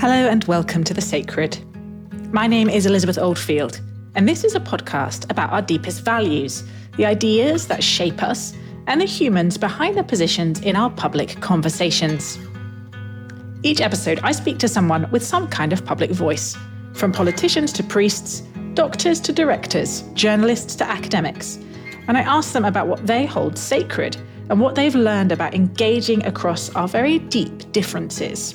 Hello and welcome to The Sacred. My name is Elizabeth Oldfield, and this is a podcast about our deepest values, the ideas that shape us, and the humans behind the positions in our public conversations. Each episode, I speak to someone with some kind of public voice, from politicians to priests, doctors to directors, journalists to academics, and I ask them about what they hold sacred and what they've learned about engaging across our very deep differences.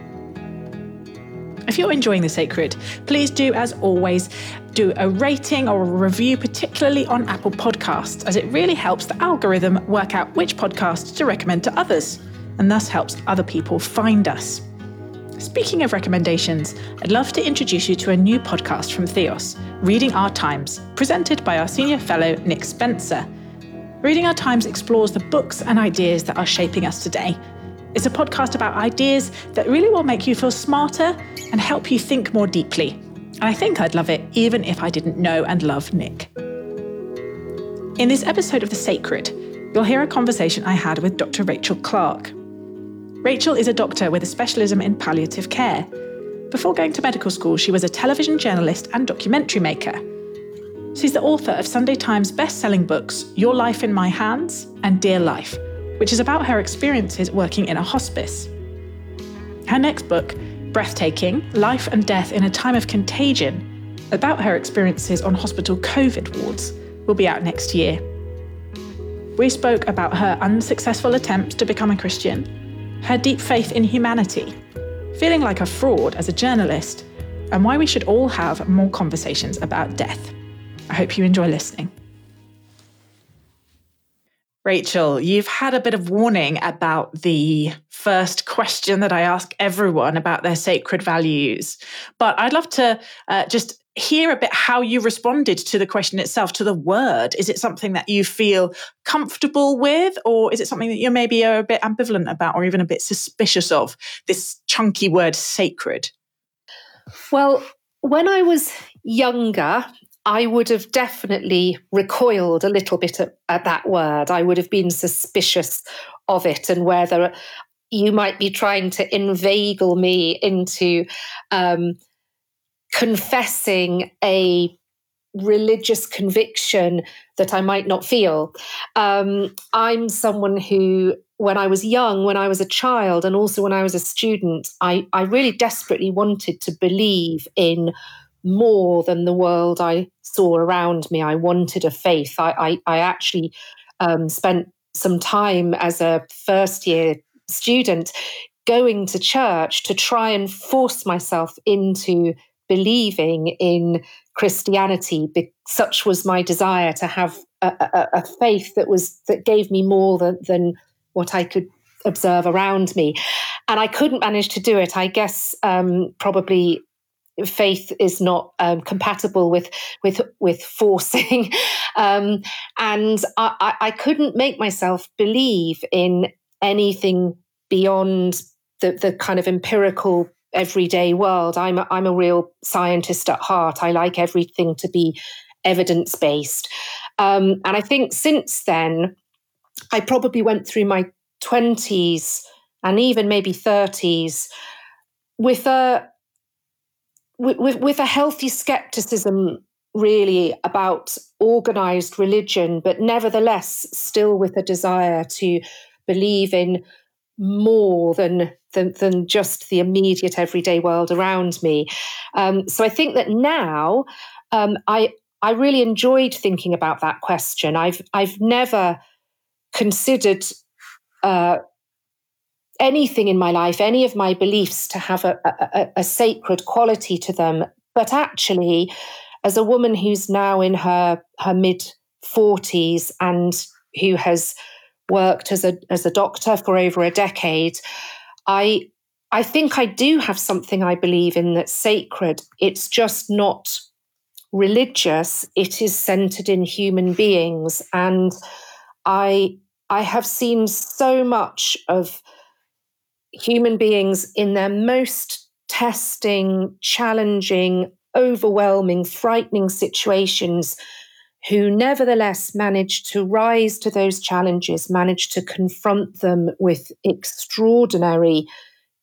If you're enjoying The Sacred, please do, as always, do a rating or a review, particularly on Apple Podcasts, as it really helps the algorithm work out which podcasts to recommend to others, and thus helps other people find us. Speaking of recommendations, I'd love to introduce you to a new podcast from Theos, Reading Our Times, presented by our senior fellow, Nick Spencer. Reading Our Times explores the books and ideas that are shaping us today. It's a podcast about ideas that really will make you feel smarter and help you think more deeply. And I think I'd love it even if I didn't know and love Nick. In this episode of The Sacred, you'll hear a conversation I had with Dr. Rachel Clark. Rachel is a doctor with a specialism in palliative care. Before going to medical school, she was a television journalist and documentary maker. She's the author of Sunday Times best-selling books Your Life in My Hands and Dear Life, which is about her experiences working in a hospice. Her next book, Breathtaking, Life and Death in a Time of Contagion, about her experiences on hospital COVID wards, will be out next year. We spoke about her unsuccessful attempts to become a Christian, her deep faith in humanity, feeling like a fraud as a journalist, and why we should all have more conversations about death. I hope you enjoy listening. Rachel, you've had a bit of warning about the first question that I ask everyone about their sacred values, but I'd love to just hear a bit how you responded to the question itself, to the word. Is it something that you feel comfortable with, or is it something that you maybe are a bit ambivalent about or even a bit suspicious of, this chunky word sacred? Well, when I was younger, I would have definitely recoiled a little bit at that word. I would have been suspicious of it and whether you might be trying to inveigle me into confessing a religious conviction that I might not feel. I'm someone who, when I was young, when I was a child, and also when I was a student, I really desperately wanted to believe in more than the world I saw around me. I wanted a faith. I actually spent some time as a first-year student going to church to try and force myself into believing in Christianity. Such was my desire to have a faith that gave me more than what I could observe around me. And I couldn't manage to do it. I guess probably faith is not compatible with forcing, and I couldn't make myself believe in anything beyond the kind of empirical everyday world. I'm a real scientist at heart. I like everything to be evidence-based, and I think since then I probably went through my 20s and even maybe 30s with a healthy skepticism, really, about organized religion, but nevertheless still with a desire to believe in more than just the immediate everyday world around me. So I think that now I really enjoyed thinking about that question. I've never considered anything in my life, any of my beliefs, to have a sacred quality to them. But actually, as a woman who's now in her mid-40s and who has worked as a doctor for over a decade, I think I do have something I believe in that's sacred. It's just not religious. It is centered in human beings. And I have seen so much of human beings in their most testing, challenging, overwhelming, frightening situations who nevertheless manage to rise to those challenges, manage to confront them with extraordinary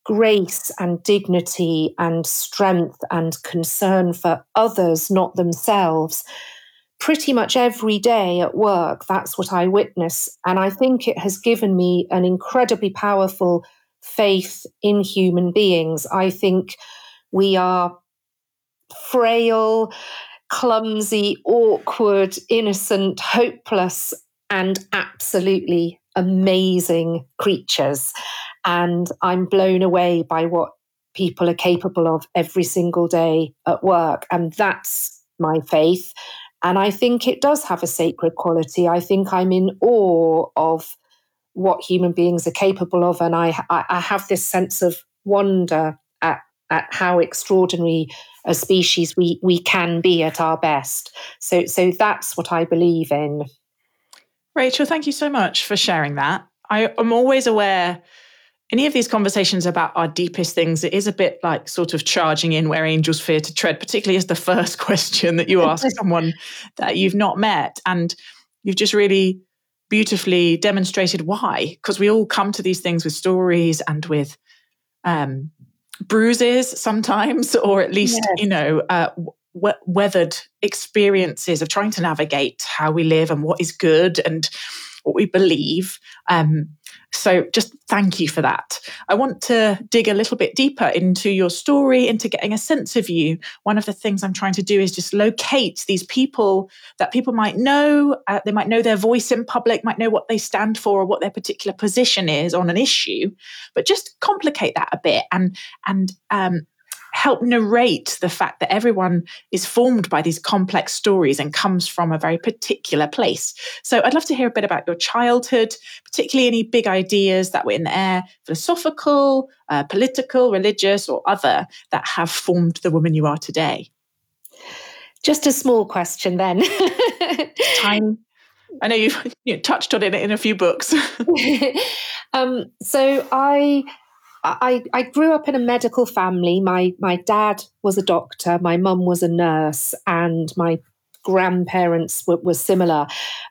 grace and dignity and strength and concern for others, not themselves, pretty much every day at work, that's what I witness. And I think it has given me an incredibly powerful faith in human beings. I think we are frail, clumsy, awkward, innocent, hopeless, and absolutely amazing creatures. And I'm blown away by what people are capable of every single day at work. And that's my faith. And I think it does have a sacred quality. I think I'm in awe of what human beings are capable of. And I have this sense of wonder at how extraordinary a species we can be at our best. So that's what I believe in. Rachel, thank you so much for sharing that. I am always aware any of these conversations about our deepest things, it is a bit like sort of charging in where angels fear to tread, particularly as the first question that you ask someone that you've not met. And you've just really beautifully demonstrated why, because we all come to these things with stories and with bruises sometimes, or at least, weathered experiences of trying to navigate how we live and what is good and what we believe. So just thank you for that. I want to dig a little bit deeper into your story, into getting a sense of you. One of the things I'm trying to do is just locate these people that people might know. They might know their voice in public, might know what they stand for or what their particular position is on an issue, but just complicate that a bit and help narrate the fact that everyone is formed by these complex stories and comes from a very particular place. So I'd love to hear a bit about your childhood, particularly any big ideas that were in the air, philosophical, political, religious, or other, that have formed the woman you are today. Just a small question then. Time. I know you've touched on it in a few books. So I grew up in a medical family. My dad was a doctor, my mum was a nurse, and my grandparents were similar.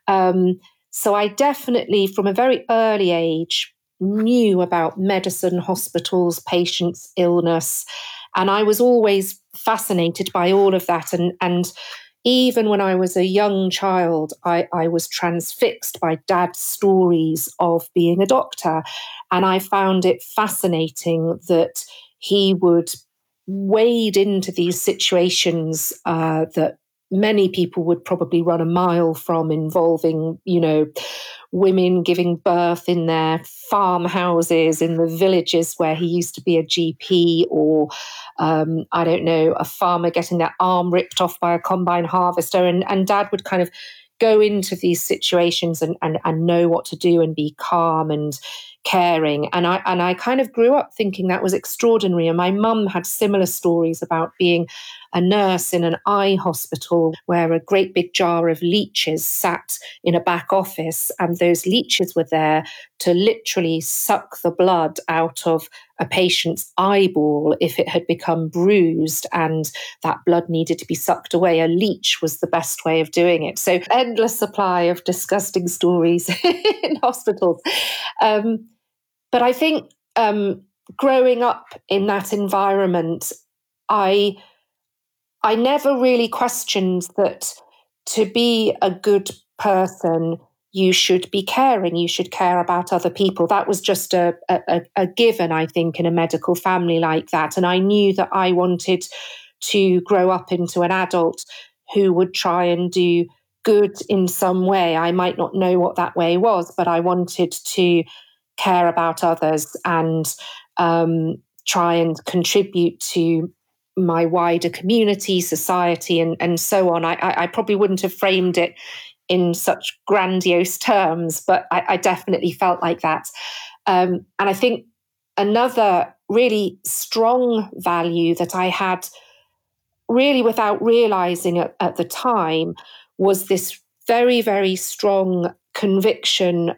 So I definitely, from a very early age, knew about medicine, hospitals, patients, illness, and I was always fascinated by all of that. And even when I was a young child, I was transfixed by Dad's stories of being a doctor. And I found it fascinating that he would wade into these situations that many people would probably run a mile from, involving, women giving birth in their farmhouses, in the villages where he used to be a GP, or a farmer getting their arm ripped off by a combine harvester. And Dad would kind of go into these situations and know what to do and be calm and caring. And I kind of grew up thinking that was extraordinary. And my mum had similar stories about being a nurse in an eye hospital where a great big jar of leeches sat in a back office, and those leeches were there to literally suck the blood out of a patient's eyeball if it had become bruised and that blood needed to be sucked away. A leech was the best way of doing it. So endless supply of disgusting stories in hospitals. But I think growing up in that environment, I never really questioned that to be a good person, you should be caring, you should care about other people. That was just a given, I think, in a medical family like that. And I knew that I wanted to grow up into an adult who would try and do good in some way. I might not know what that way was, but I wanted to care about others and try and contribute to my wider community, society, and so on. I probably wouldn't have framed it in such grandiose terms, but I definitely felt like that. And I think another really strong value that I had, really without realizing at the time, was this very, very strong conviction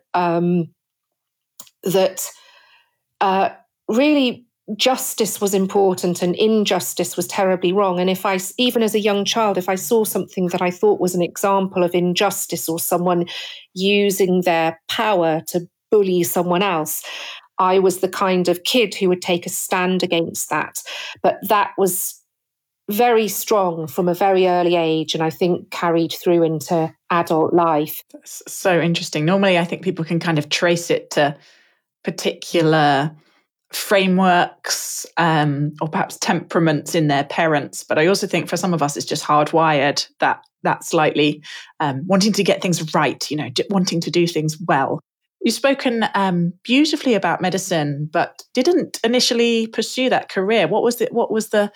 that really justice was important and injustice was terribly wrong. And if I, even as a young child, if I saw something that I thought was an example of injustice or someone using their power to bully someone else, I was the kind of kid who would take a stand against that. But that was very strong from a very early age, and I think carried through into adult life. That's so interesting. Normally, I think people can kind of trace it to particular frameworks or perhaps temperaments in their parents. But I also think for some of us, it's just hardwired that slightly wanting to get things right, wanting to do things well. You've spoken beautifully about medicine, but didn't initially pursue that career. What was the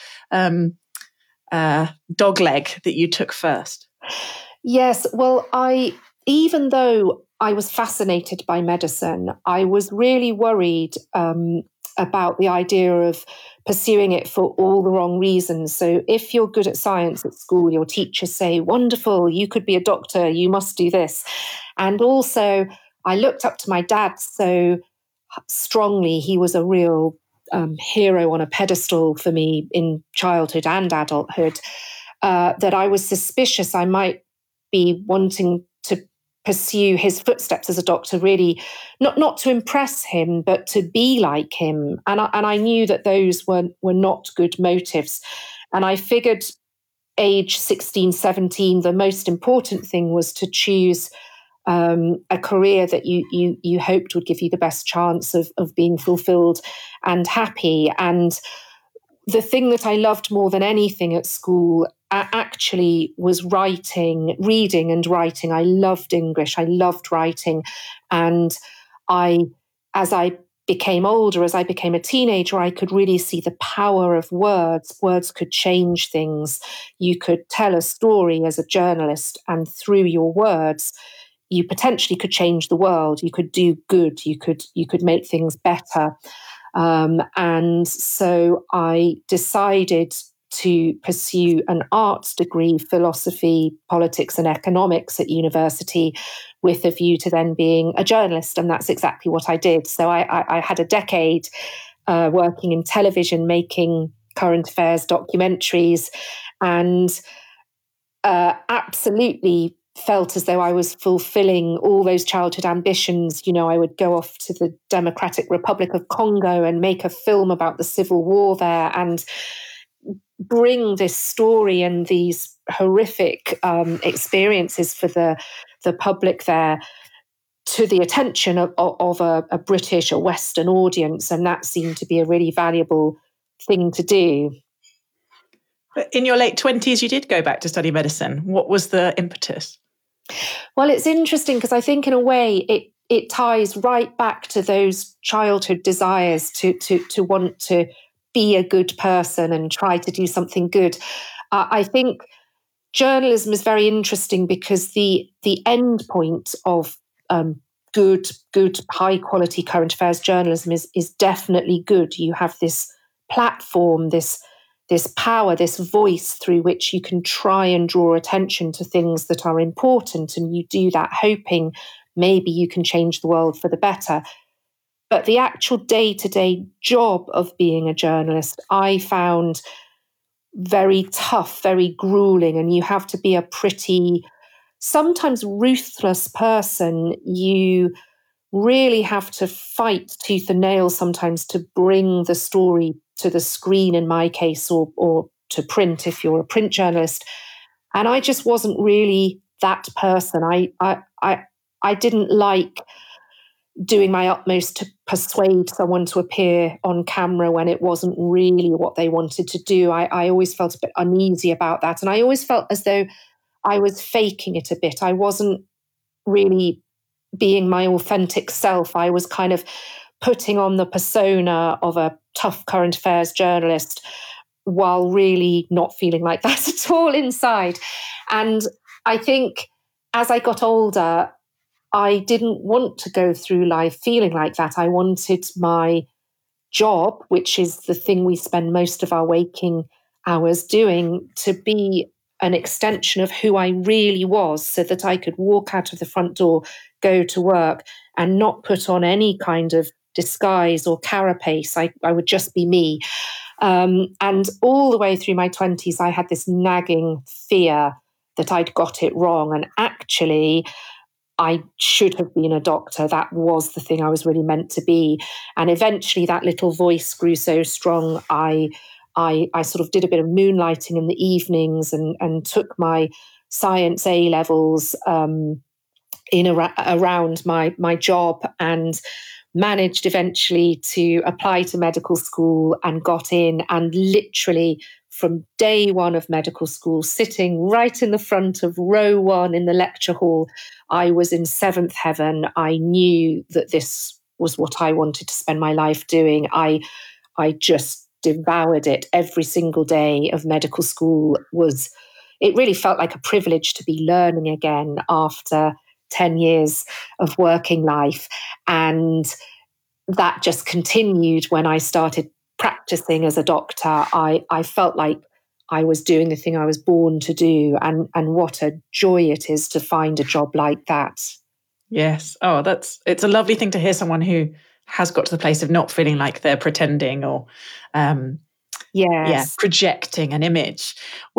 dog leg that you took first? Yes, well, even though I was fascinated by medicine, I was really worried about the idea of pursuing it for all the wrong reasons. So if you're good at science at school, your teachers say, wonderful, you could be a doctor, you must do this. And also, I looked up to my dad so strongly. He was a real hero on a pedestal for me in childhood and adulthood, that I was suspicious I might be wanting to pursue his footsteps as a doctor, really not to impress him, but to be like him. And I knew that those were not good motives. And I figured age 16, 17, the most important thing was to choose a career that you hoped would give you the best chance of being fulfilled and happy. And the thing that I loved more than anything at school actually was reading and writing. I loved English. I loved writing. And as I became older, as I became a teenager, I could really see the power of words. Words could change things. You could tell a story as a journalist, and through your words, you potentially could change the world. You could do good. You could make things better. And so I decided to pursue an arts degree, philosophy, politics, and economics at university, with a view to then being a journalist. And that's exactly what I did. So I had a decade working in television, making current affairs documentaries, and absolutely felt as though I was fulfilling all those childhood ambitions. I would go off to the Democratic Republic of Congo and make a film about the civil war there and bring this story and these horrific experiences for the public there to the attention of a British or Western audience. And that seemed to be a really valuable thing to do. But in your late 20s, you did go back to study medicine. What was the impetus? Well, it's interesting because I think in a way it ties right back to those childhood desires to want to be a good person and try to do something good. I think journalism is very interesting because the end point of good high quality current affairs journalism is definitely good. You have this platform, this power, this voice through which you can try and draw attention to things that are important, and you do that hoping maybe you can change the world for the better. But the actual day-to-day job of being a journalist, I found very tough, very grueling, and you have to be a pretty, sometimes ruthless person. You really have to fight tooth and nail sometimes to bring the story to the screen, in my case, or to print if you're a print journalist. And I just wasn't really that person. I didn't like doing my utmost to persuade someone to appear on camera when it wasn't really what they wanted to do. I always felt a bit uneasy about that. And I always felt as though I was faking it a bit. I wasn't really being my authentic self. I was kind of putting on the persona of a tough current affairs journalist while really not feeling like that at all inside. And I think as I got older, I didn't want to go through life feeling like that. I wanted my job, which is the thing we spend most of our waking hours doing, to be an extension of who I really was, so that I could walk out of the front door, go to work, and not put on any kind of disguise or carapace. I would just be me. And all the way through my 20s, I had this nagging fear that I'd got it wrong. And actually, I should have been a doctor. That was the thing I was really meant to be. And eventually that little voice grew so strong. I sort of did a bit of moonlighting in the evenings and took my science A levels around my job, and managed eventually to apply to medical school and got in, and literally from day one of medical school, sitting right in the front of row one in the lecture hall, I was in seventh heaven. I knew that this was what I wanted to spend my life doing. I just devoured it. Every single day of medical school it really felt like a privilege to be learning again after 10 years of working life. And that just continued when I started practicing as a doctor. I felt like I was doing the thing I was born to do, and what a joy it is to find a job like that. Yes. Oh, it's a lovely thing to hear someone who has got to the place of not feeling like they're pretending or projecting an image.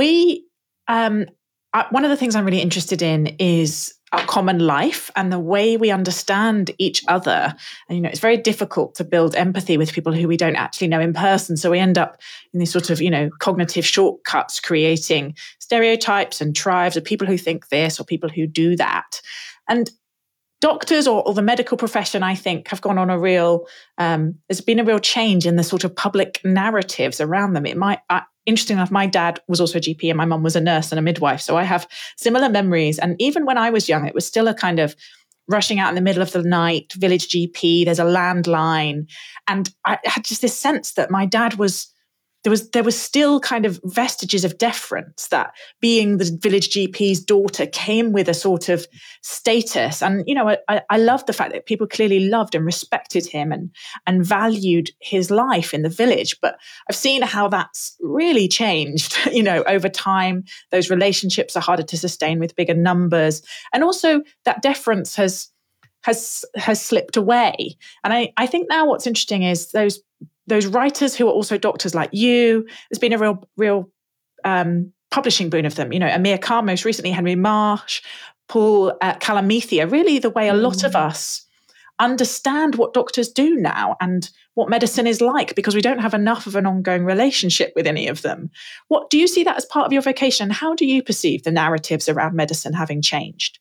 One of the things I'm really interested in is our common life and the way we understand each other. And, it's very difficult to build empathy with people who we don't actually know in person. So we end up in these sort of, cognitive shortcuts, creating stereotypes and tribes of people who think this or people who do that. And doctors or the medical profession, I think, have gone on there's been a real change in the sort of public narratives around them. Interesting enough, my dad was also a GP and my mum was a nurse and a midwife. So I have similar memories. And even when I was young, it was still a kind of rushing out in the middle of the night, village GP, there's a landline. And I had just this sense that my dad there was still kind of vestiges of deference, that being the village GP's daughter came with a sort of status. And, I loved the fact that people clearly loved and respected him and valued his life in the village. But I've seen how that's really changed, over time. Those relationships are harder to sustain with bigger numbers. And also that deference has slipped away. And I think now what's interesting is those writers who are also doctors like you. There's been a real publishing boon of them. Amir Khan, most recently, Henry Marsh, Paul Kalamithia, really the way a lot of us understand what doctors do now and what medicine is like, because we don't have enough of an ongoing relationship with any of them. What do you see that as part of your vocation? How do you perceive the narratives around medicine having changed?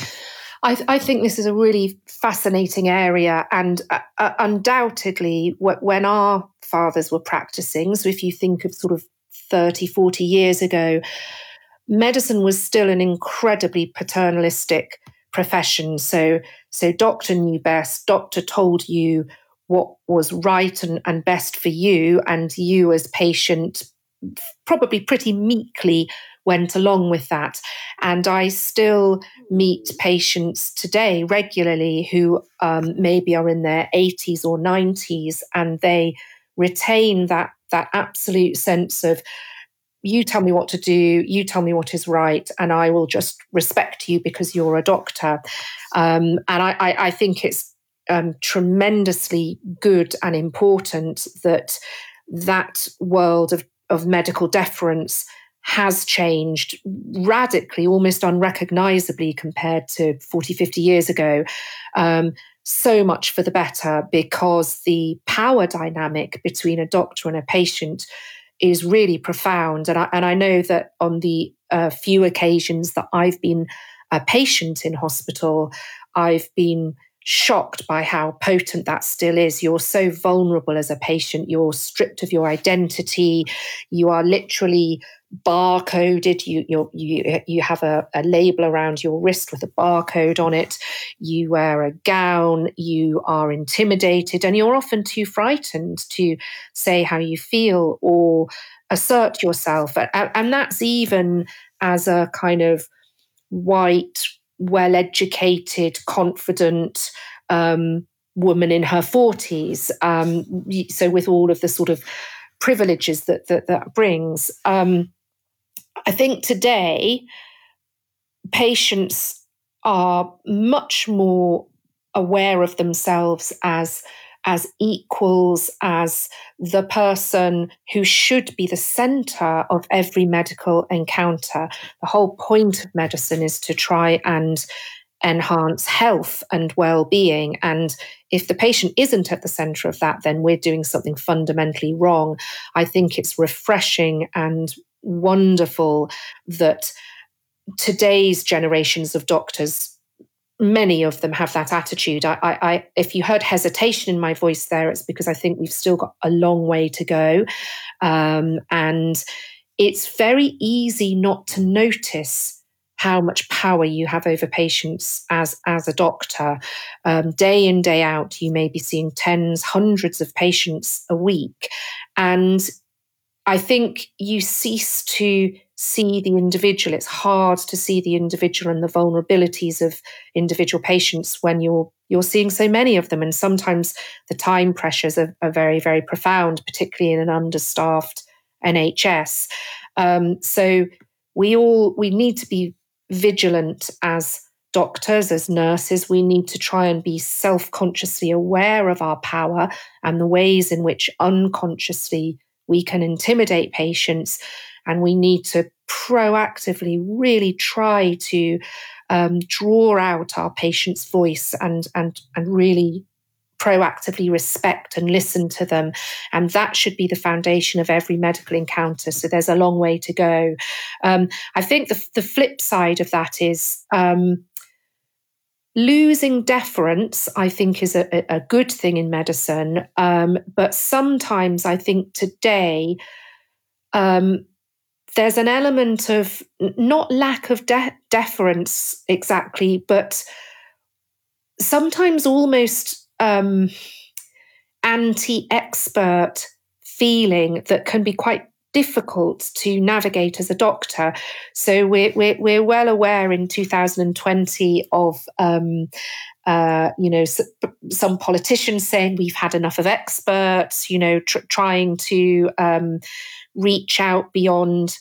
I think this is a really fascinating area, and undoubtedly when our fathers were practicing, so if you think of sort of 30, 40 years ago, medicine was still an incredibly paternalistic profession. So doctor knew best, doctor told you what was right and best for you, and you as patient probably pretty meekly went along with that. And I still meet patients today regularly who maybe are in their 80s or 90s, and they retain that absolute sense of, you tell me what to do, you tell me what is right, and I will just respect you because you're a doctor. And I think it's tremendously good and important that world of medical deference has changed radically, almost unrecognizably compared to 40, 50 years ago. So much for the better, because the power dynamic between a doctor and a patient is really profound. And I know that on the few occasions that I've been a patient in hospital, I've been shocked by how potent that still is. You're so vulnerable as a patient. You're stripped of your identity. You are literally barcoded. You have a label around your wrist with a barcode on it. You wear a gown. You are intimidated, and you're often too frightened to say how you feel or assert yourself. And that's even as a kind of white, well-educated, confident woman in her 40s. So with all of the sort of privileges that brings. I think today patients are much more aware of themselves as equals, as the person who should be the center of every medical encounter. The whole point of medicine is to try and enhance health and well-being. And if the patient isn't at the centre of that, then we're doing something fundamentally wrong. I think it's refreshing and wonderful that today's generations of doctors, many of them have that attitude. If you heard hesitation in my voice there, it's because I think we've still got a long way to go. And it's very easy not to notice how much power you have over patients as a doctor. Day in, day out, you may be seeing tens, hundreds of patients a week. And I think you cease to see the individual. It's hard to see the individual and the vulnerabilities of individual patients when you're seeing so many of them. And sometimes the time pressures are very, very profound, particularly in an understaffed NHS. So we need to be vigilant as doctors, as nurses. We need to try and be self-consciously aware of our power and the ways in which unconsciously we can intimidate patients. And we need to proactively really try to draw out our patient's voice and really proactively respect and listen to them. And that should be the foundation of every medical encounter. So there's a long way to go. I think the flip side of that is losing deference, I think, is a good thing in medicine. But sometimes I think today there's an element of not lack of deference exactly, but sometimes almost anti-expert feeling that can be quite difficult to navigate as a doctor. So we're well aware in 2020 of some politicians saying we've had enough of experts, trying to reach out beyond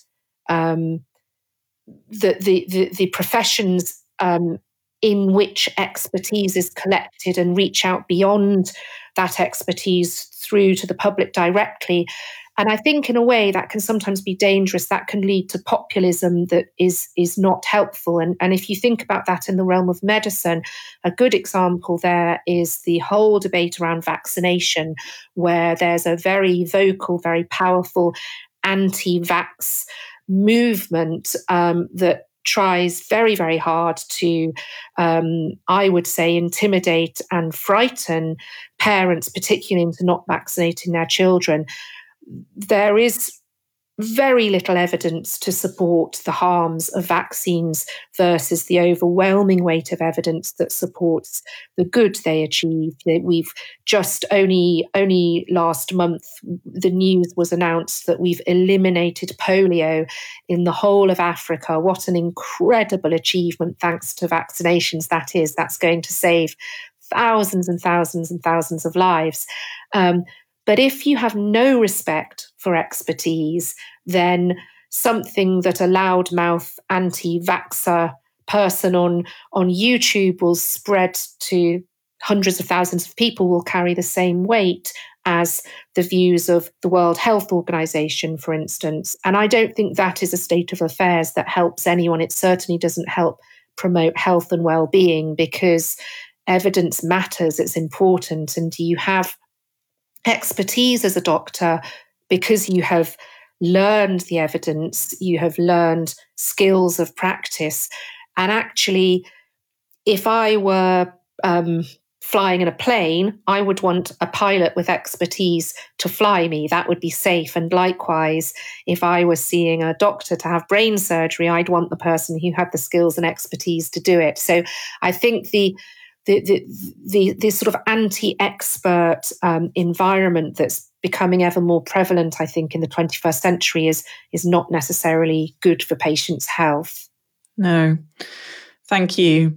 the professions in which expertise is collected and reach out beyond that expertise through to the public directly. And I think in a way that can sometimes be dangerous. That can lead to populism that is not helpful. And if you think about that in the realm of medicine, a good example there is the whole debate around vaccination, where there's a very vocal, very powerful anti-vax movement that tries very, very hard to, I would say, intimidate and frighten parents, particularly into not vaccinating their children. There is very little evidence to support the harms of vaccines versus the overwhelming weight of evidence that supports the good they achieve. We've just only last month, the news was announced that we've eliminated polio in the whole of Africa. What an incredible achievement, thanks to vaccinations, that is. That's going to save thousands and thousands and thousands of lives. But if you have no respect for expertise, then something that a loudmouth anti-vaxxer person on YouTube will spread to hundreds of thousands of people, will carry the same weight as the views of the World Health Organization, for instance. And I don't think that is a state of affairs that helps anyone. It certainly doesn't help promote health and well-being, because evidence matters, it's important. And you have expertise as a doctor because you have learned the evidence, you have learned skills of practice. And actually, if I were flying in a plane, I would want a pilot with expertise to fly me. That would be safe. And likewise, if I was seeing a doctor to have brain surgery, I'd want the person who had the skills and expertise to do it. So I think the sort of anti-expert environment that's becoming ever more prevalent, I think, in the 21st century is not necessarily good for patients' health. No, thank you.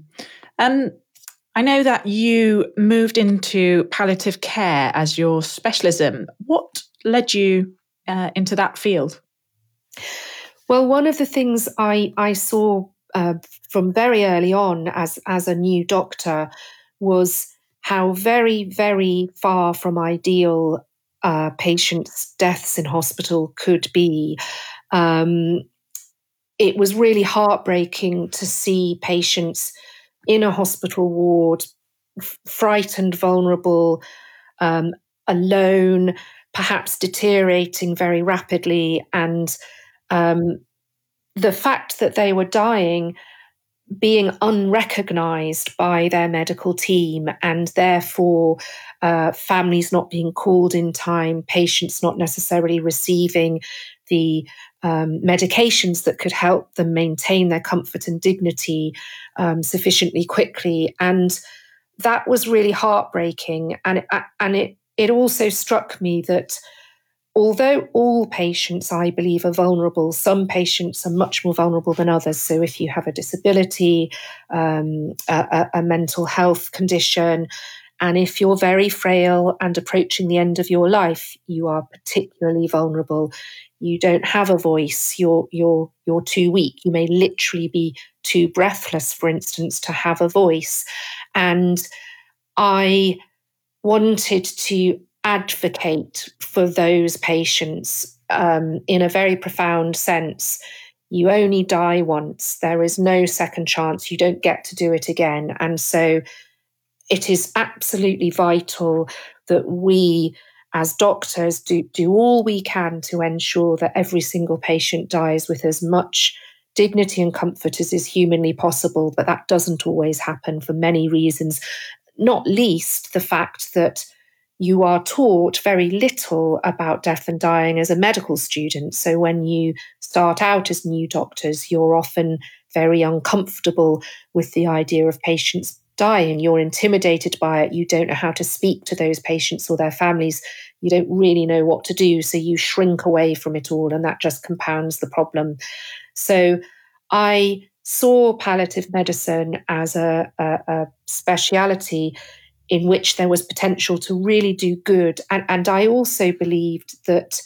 I know that you moved into palliative care as your specialism. What led you into that field? Well, one of the things I saw from very early on as a new doctor was how very, very far from ideal patients' deaths in hospital could be. It was really heartbreaking to see patients in a hospital ward, frightened, vulnerable, alone, perhaps deteriorating very rapidly. And the fact that they were dying, being unrecognized by their medical team, and therefore families not being called in time, patients not necessarily receiving the medications that could help them maintain their comfort and dignity sufficiently quickly. And that was really heartbreaking. And it also struck me that although all patients, I believe, are vulnerable, some patients are much more vulnerable than others. So if you have a disability, a mental health condition, and if you're very frail and approaching the end of your life, you are particularly vulnerable. You don't have a voice. You're too weak. You may literally be too breathless, for instance, to have a voice. And I wanted to advocate for those patients in a very profound sense. You only die once. There is no second chance. You don't get to do it again. And so it is absolutely vital that we as doctors do all we can to ensure that every single patient dies with as much dignity and comfort as is humanly possible. But that doesn't always happen for many reasons, not least the fact that you are taught very little about death and dying as a medical student. So when you start out as new doctors, you're often very uncomfortable with the idea of patients dying. You're intimidated by it. You don't know how to speak to those patients or their families. You don't really know what to do. So you shrink away from it all, and that just compounds the problem. So I saw palliative medicine as a speciality in which there was potential to really do good. And I also believed that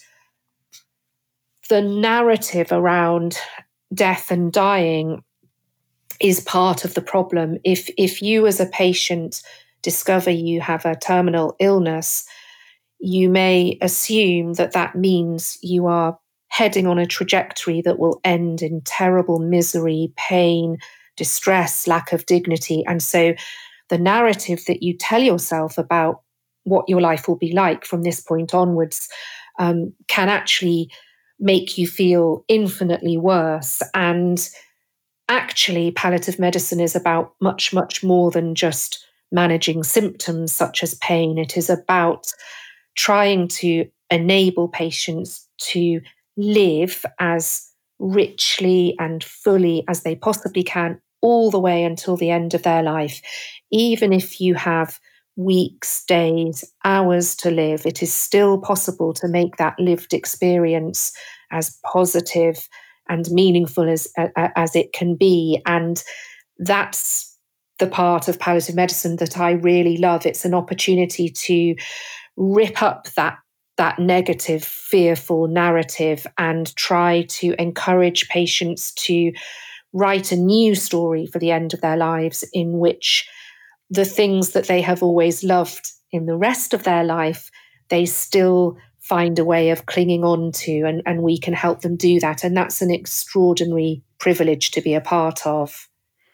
the narrative around death and dying is part of the problem. If you as a patient discover you have a terminal illness, you may assume that that means you are heading on a trajectory that will end in terrible misery, pain, distress, lack of dignity. And so the narrative that you tell yourself about what your life will be like from this point onwards can actually make you feel infinitely worse. And actually, palliative medicine is about much, much more than just managing symptoms such as pain. It is about trying to enable patients to live as richly and fully as they possibly can, all the way until the end of their life. Even if you have weeks, days, hours to live, it is still possible to make that lived experience as positive and meaningful as it can be. And that's the part of palliative medicine that I really love. It's an opportunity to rip up that negative, fearful narrative and try to encourage patients to write a new story for the end of their lives, in which the things that they have always loved in the rest of their life, they still find a way of clinging on to, and we can help them do that. And that's an extraordinary privilege to be a part of.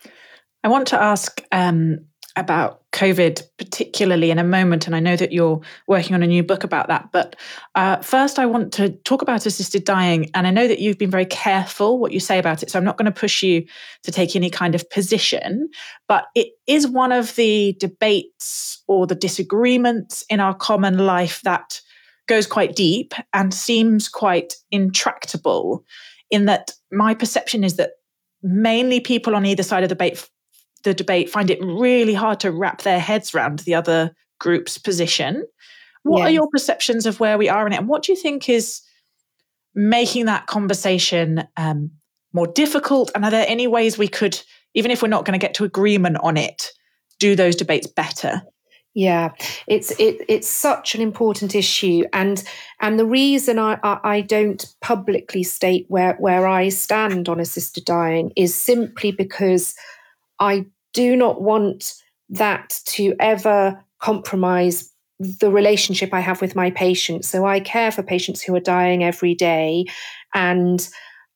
I want to ask about COVID particularly in a moment, and I know that you're working on a new book about that. But first, I want to talk about assisted dying, and I know that you've been very careful what you say about it, so I'm not going to push you to take any kind of position, but it is one of the debates or the disagreements in our common life that goes quite deep and seems quite intractable, in that my perception is that mainly people on either side of the debate find it really hard to wrap their heads around the other group's position. What are your perceptions of where we are in it? And what do you think is making that conversation more difficult? And are there any ways we could, even if we're not going to get to agreement on it, do those debates better? Yeah, it's such an important issue, and the reason I don't publicly state where I stand on assisted dying is simply because I do not want that to ever compromise the relationship I have with my patients. So I care for patients who are dying every day, and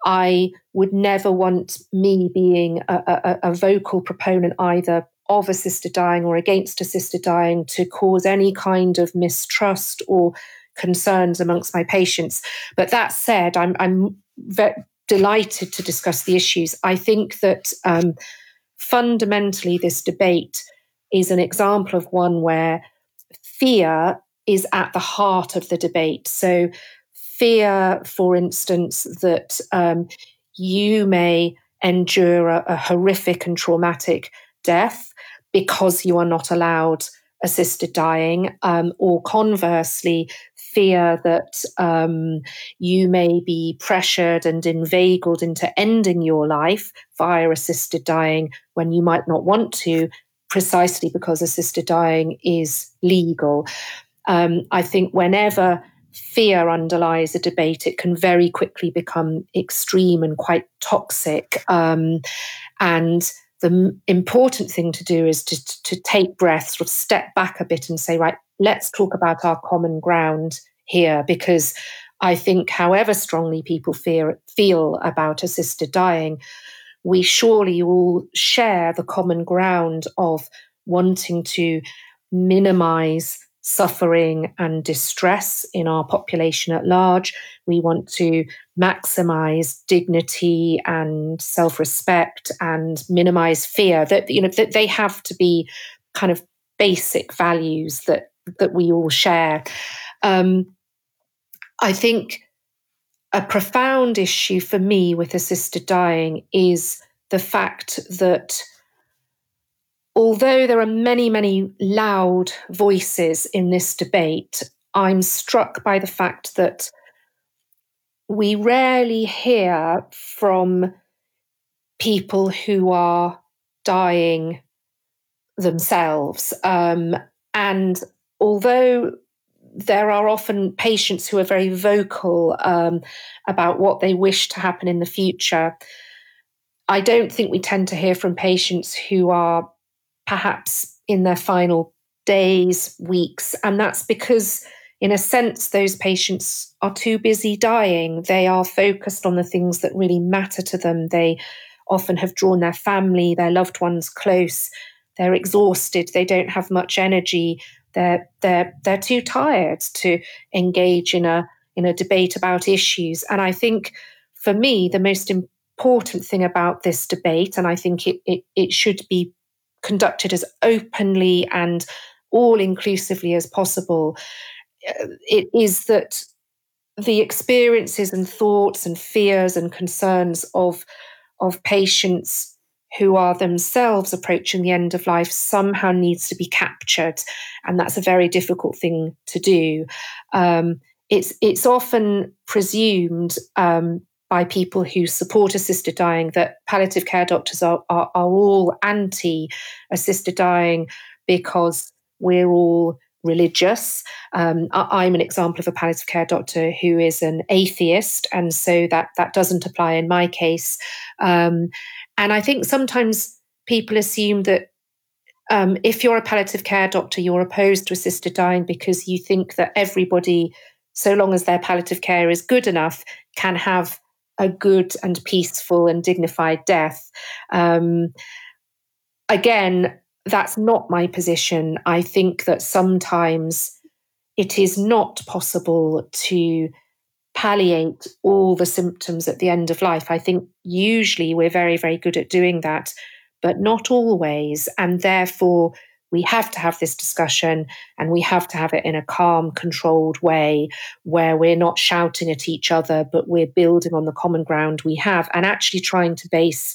I would never want me being a vocal proponent either of assisted dying or against assisted dying to cause any kind of mistrust or concerns amongst my patients. But that said, I'm very delighted to discuss the issues. I think that fundamentally this debate is an example of one where fear is at the heart of the debate. So fear, for instance, that you may endure a horrific and traumatic death because you are not allowed assisted dying, or conversely, fear that you may be pressured and inveigled into ending your life via assisted dying when you might not want to, precisely because assisted dying is legal. I think whenever fear underlies a debate, it can very quickly become extreme and quite toxic. And the important thing to do is to take breath, sort of step back a bit and say, right, let's talk about our common ground here, because I think however strongly people feel about assisted dying, we surely all share the common ground of wanting to minimize suffering and distress in our population at large. We want to maximize dignity and self-respect and minimize fear. That that they have to be kind of basic values that we all share. I think a profound issue for me with assisted dying is the fact that although there are many, many loud voices in this debate, I'm struck by the fact that we rarely hear from people who are dying themselves. And although there are often patients who are very vocal about what they wish to happen in the future, I don't think we tend to hear from patients who are perhaps in their final days, weeks. And that's because, in a sense, those patients are too busy dying. They are focused on the things that really matter to them. They often have drawn their family, their loved ones close. They're exhausted. They don't have much energy. They're too tired to engage in a debate about issues. And I think, for me, the most important thing about this debate, and I think it should be conducted as openly and all-inclusively as possible, it is that the experiences and thoughts and fears and concerns of patients who are themselves approaching the end of life somehow needs to be captured. And that's a very difficult thing to do. It's often presumed by people who support assisted dying that palliative care doctors are all anti-assisted dying because we're all religious. I'm an example of a palliative care doctor who is an atheist, and so that doesn't apply in my case. And I think sometimes people assume that if you're a palliative care doctor, you're opposed to assisted dying because you think that everybody, so long as their palliative care is good enough, can have a good and peaceful and dignified death. Again, that's not my position. I think that sometimes it is not possible to palliate all the symptoms at the end of life. I think usually we're very, very good at doing that, but not always. And therefore, we have to have this discussion, and we have to have it in a calm, controlled way where we're not shouting at each other, but we're building on the common ground we have and actually trying to base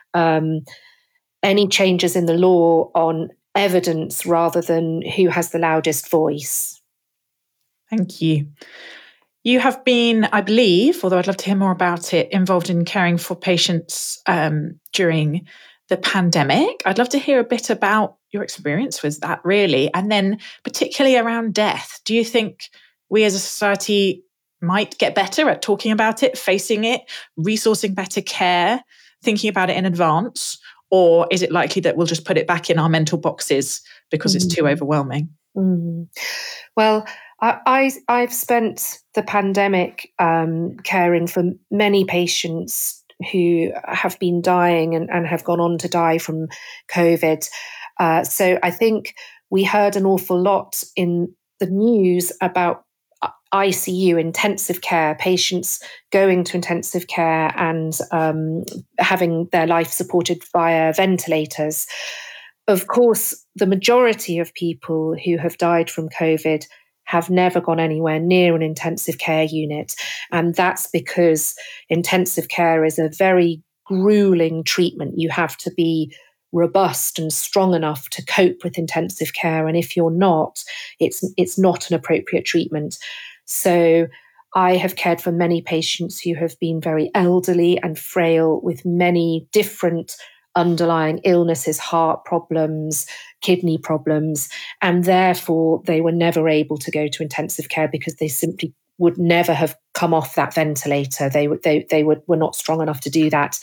any changes in the law on evidence rather than who has the loudest voice. Thank you. You have been, I believe, although I'd love to hear more about it, involved in caring for patients during the pandemic. I'd love to hear a bit about your experience with that, really, and then particularly around death. Do you think we as a society might get better at talking about it, facing it, resourcing better care, thinking about it in advance? Or is it likely that we'll just put it back in our mental boxes because it's too overwhelming? Well, I've spent the pandemic caring for many patients who have been dying and have gone on to die from COVID. So I think we heard an awful lot in the news about ICU, intensive care, patients going to intensive care and having their life supported via ventilators. Of course, the majority of people who have died from COVID have never gone anywhere near an intensive care unit. And that's because intensive care is a very grueling treatment. You have to be robust and strong enough to cope with intensive care. And if you're not, it's not an appropriate treatment. So I have cared for many patients who have been very elderly and frail with many different underlying illnesses, heart problems, kidney problems, and therefore they were never able to go to intensive care because they simply would never have come off that ventilator. They were not strong enough to do that.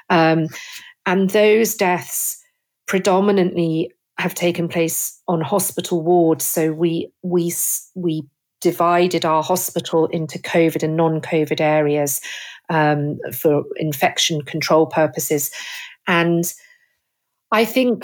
And those deaths predominantly have taken place on hospital wards. So we divided our hospital into COVID and non-COVID areas for infection control purposes. And I think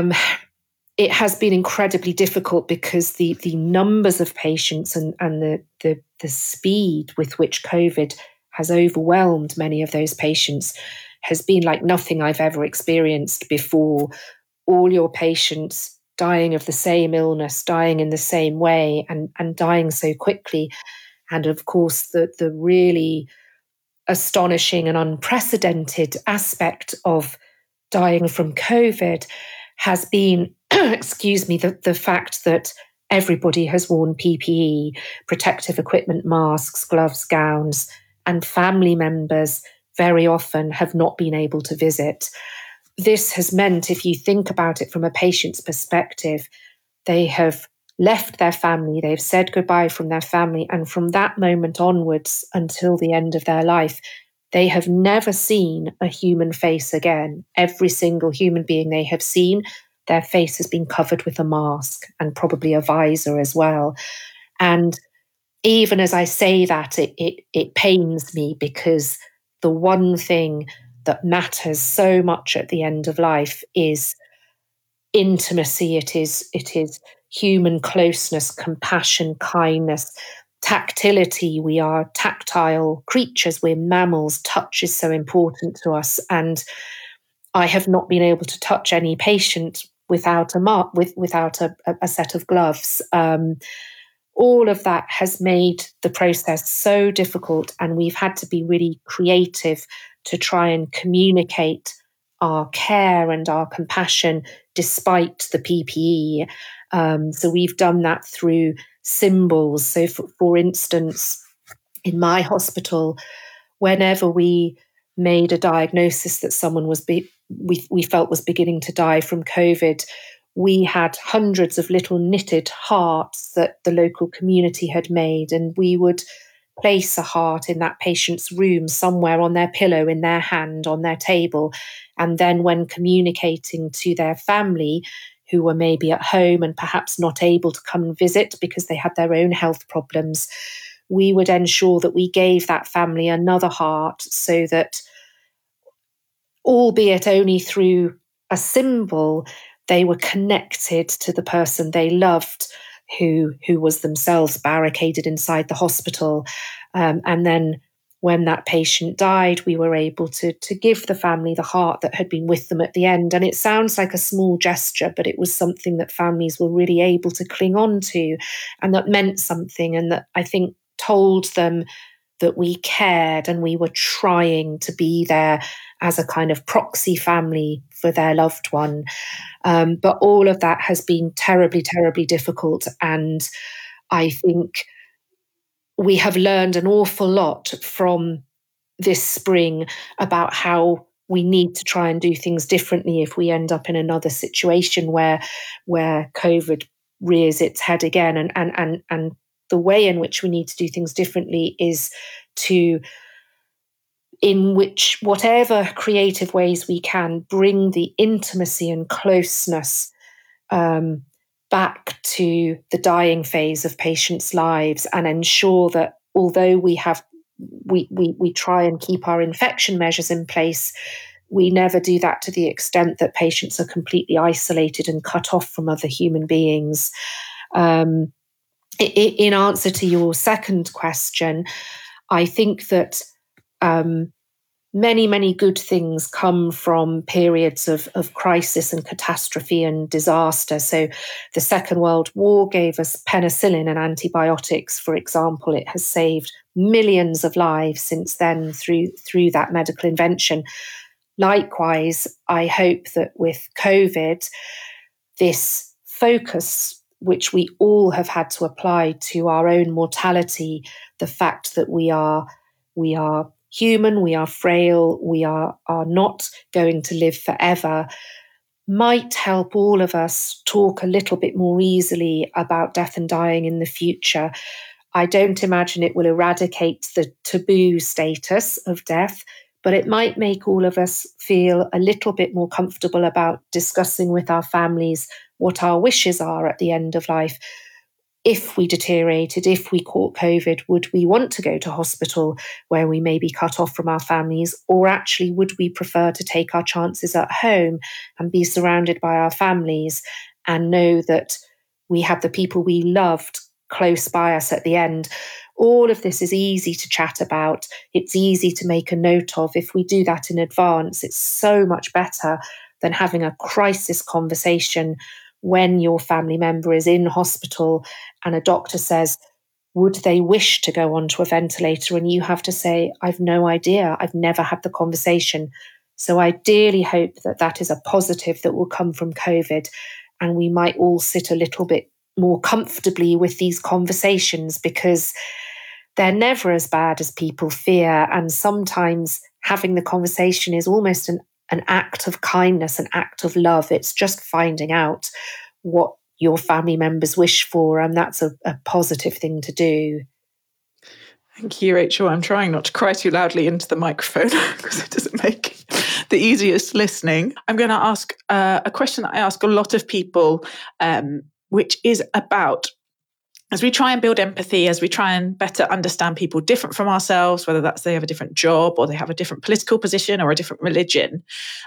it has been incredibly difficult because the numbers of patients and the speed with which COVID has overwhelmed many of those patients has been like nothing I've ever experienced before. All your patients dying of the same illness, dying in the same way, and dying so quickly. And of course, the really astonishing and unprecedented aspect of dying from COVID has been, excuse me, the fact that everybody has worn PPE, protective equipment, masks, gloves, gowns, and family members very often have not been able to visit. This has meant, if you think about it from a patient's perspective, they have left their family, they've said goodbye from their family, and from that moment onwards until the end of their life, they have never seen a human face again. Every single human being they have seen, their face has been covered with a mask and probably a visor as well. And even as I say that, it pains me because the one thing that matters so much at the end of life is intimacy. It is human closeness, compassion, kindness, tactility. We are tactile creatures. We're mammals. Touch is so important to us. And I have not been able to touch any patient without a set of gloves. All of that has made the process so difficult, and we've had to be really creative to try and communicate our care and our compassion despite the PPE. So we've done that through symbols. So for instance, in my hospital, whenever we made a diagnosis that someone we felt was beginning to die from COVID, we had hundreds of little knitted hearts that the local community had made, and we would place a heart in that patient's room somewhere on their pillow, in their hand, on their table. And then when communicating to their family, who were maybe at home and perhaps not able to come and visit because they had their own health problems, we would ensure that we gave that family another heart so that, albeit only through a symbol, they were connected to the person they loved who was themselves barricaded inside the hospital. And then when that patient died, we were able to give the family the heart that had been with them at the end. And it sounds like a small gesture, but it was something that families were really able to cling on to, and that meant something, and that I think told them that we cared and we were trying to be there as a kind of proxy family for their loved one. But all of that has been terribly, terribly difficult. And I think we have learned an awful lot from this spring about how we need to try and do things differently if we end up in another situation where COVID rears its head again. And the way in which we need to do things differently is in which, whatever creative ways we can, bring the intimacy and closeness back to the dying phase of patients' lives and ensure that although we try and keep our infection measures in place, we never do that to the extent that patients are completely isolated and cut off from other human beings. In answer to your second question, I think that many, many good things come from periods of crisis and catastrophe and disaster. So the Second World War gave us penicillin and antibiotics, for example. It has saved millions of lives since then through that medical invention. Likewise, I hope that with COVID, this focus, which we all have had to apply to our own mortality, the fact that we are human, we are frail, we are not going to live forever, might help all of us talk a little bit more easily about death and dying in the future. I don't imagine it will eradicate the taboo status of death, but it might make all of us feel a little bit more comfortable about discussing with our families what our wishes are at the end of life. If we deteriorated, if we caught COVID, would we want to go to hospital where we may be cut off from our families? Or actually, would we prefer to take our chances at home and be surrounded by our families and know that we have the people we loved close by us at the end? All of this is easy to chat about. It's easy to make a note of. If we do that in advance, it's so much better than having a crisis conversation when your family member is in hospital and a doctor says, would they wish to go onto a ventilator? And you have to say, I've no idea. I've never had the conversation. So I dearly hope that that is a positive that will come from COVID, and we might all sit a little bit more comfortably with these conversations, because they're never as bad as people fear. And sometimes having the conversation is almost an act of kindness, an act of love. It's just finding out what your family members wish for, and that's a positive thing to do. Thank you, Rachel. I'm trying not to cry too loudly into the microphone because it doesn't make the easiest listening. I'm going to ask a question that I ask a lot of people, which is about, as we try and build empathy, as we try and better understand people different from ourselves, whether that's they have a different job or they have a different political position or a different religion,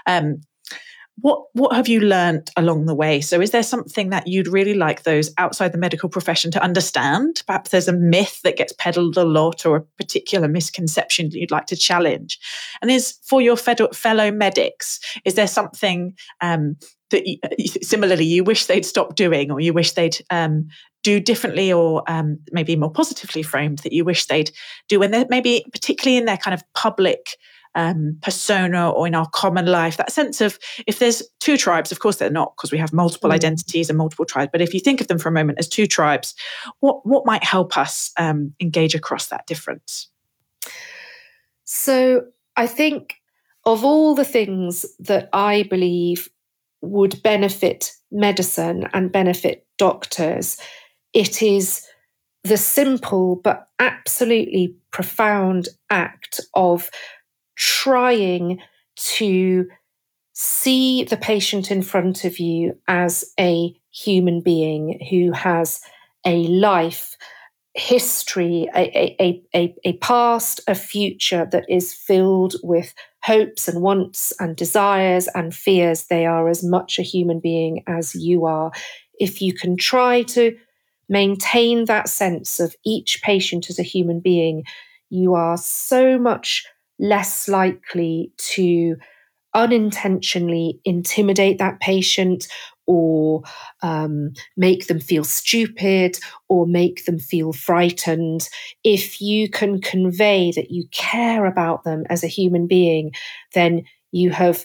what have you learned along the way? So is there something that you'd really like those outside the medical profession to understand? Perhaps there's a myth that gets peddled a lot or a particular misconception that you'd like to challenge. And is for your fellow medics, is there something that similarly you wish they'd stop doing, or you wish they'd do differently, or maybe more positively framed, that you wish they'd do when they're maybe particularly in their kind of public persona or in our common life? That sense of, if there's two tribes, of course they're not, because we have multiple identities and multiple tribes, but if you think of them for a moment as two tribes, what might help us engage across that difference? So I think of all the things that I believe would benefit medicine and benefit doctors, it is the simple but absolutely profound act of trying to see the patient in front of you as a human being who has a life, history, a past, a future that is filled with hopes and wants and desires and fears. They are as much a human being as you are. If you can try to maintain that sense of each patient as a human being, you are so much less likely to unintentionally intimidate that patient, or make them feel stupid, or make them feel frightened. If you can convey that you care about them as a human being, then you have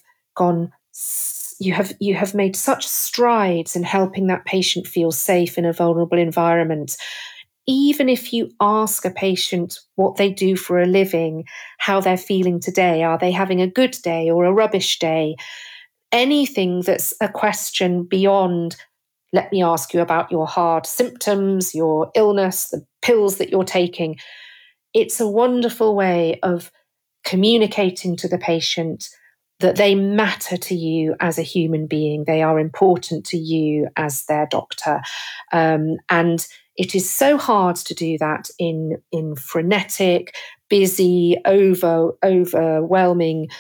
made such strides in helping that patient feel safe in a vulnerable environment. Even if you ask a patient what they do for a living, how they're feeling today, are they having a good day or a rubbish day? Anything that's a question beyond, let me ask you about your hard symptoms, your illness, the pills that you're taking. It's a wonderful way of communicating to the patient that they matter to you as a human being. They are important to you as their doctor. And it is so hard to do that in frenetic, busy, overwhelming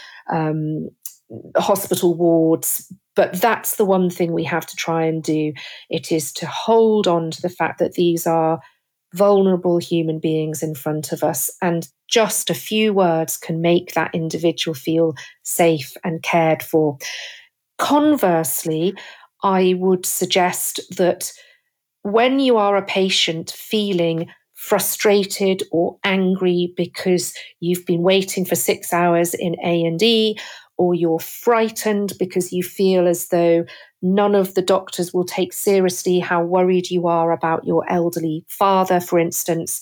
hospital wards. But that's the one thing we have to try and do. It is to hold on to the fact that these are vulnerable human beings in front of us, and just a few words can make that individual feel safe and cared for. Conversely, I would suggest that when you are a patient feeling frustrated or angry because you've been waiting for 6 hours in A&E, or you're frightened because you feel as though none of the doctors will take seriously how worried you are about your elderly father, for instance,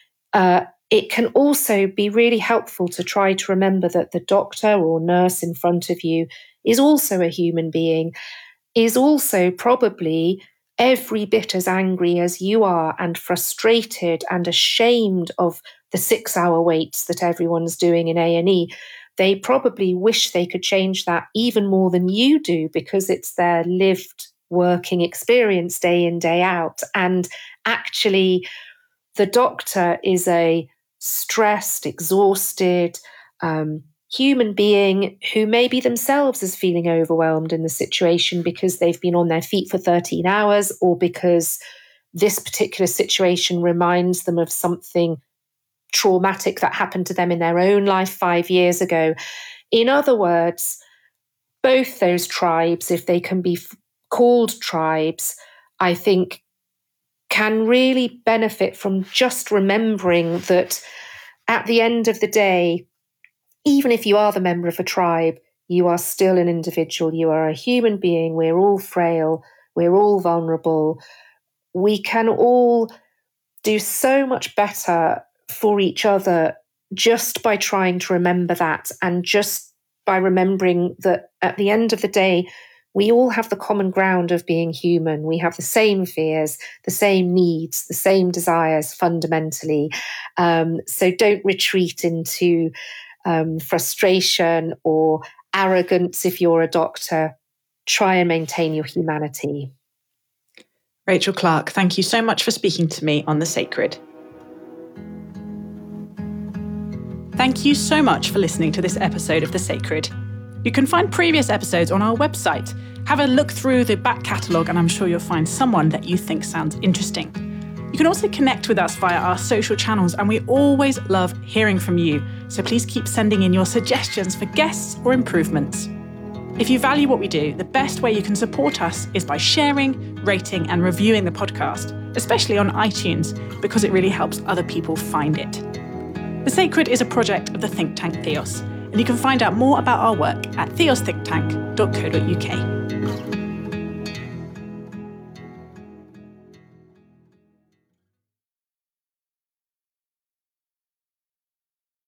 it can also be really helpful to try to remember that the doctor or nurse in front of you is also a human being, is also probably every bit as angry as you are, and frustrated and ashamed of the 6-hour waits that everyone's doing in A&E. They probably wish they could change that even more than you do, because it's their lived working experience day in, day out. And actually, the doctor is a stressed, exhausted human being who maybe themselves is feeling overwhelmed in the situation because they've been on their feet for 13 hours, or because this particular situation reminds them of something traumatic that happened to them in their own life 5 years ago. In other words, both those tribes, if they can be called tribes, I think can really benefit from just remembering that at the end of the day, even if you are the member of a tribe, you are still an individual. You are a human being. We're all frail. We're all vulnerable. We can all do so much better for each other just by trying to remember that, and just by remembering that at the end of the day, we all have the common ground of being human. We have the same fears, the same needs, the same desires fundamentally. So don't retreat into frustration or arrogance if you're a doctor. Try and maintain your humanity. Rachel Clark, thank you so much for speaking to me on The Sacred. Thank you so much for listening to this episode of The Sacred. You can find previous episodes on our website. Have a look through the back catalogue and I'm sure you'll find someone that you think sounds interesting. You can also connect with us via our social channels, and we always love hearing from you. So please keep sending in your suggestions for guests or improvements. If you value what we do, the best way you can support us is by sharing, rating and reviewing the podcast, especially on iTunes, because it really helps other people find it. The Sacred is a project of the think tank Theos, and you can find out more about our work at theosthinktank.co.uk.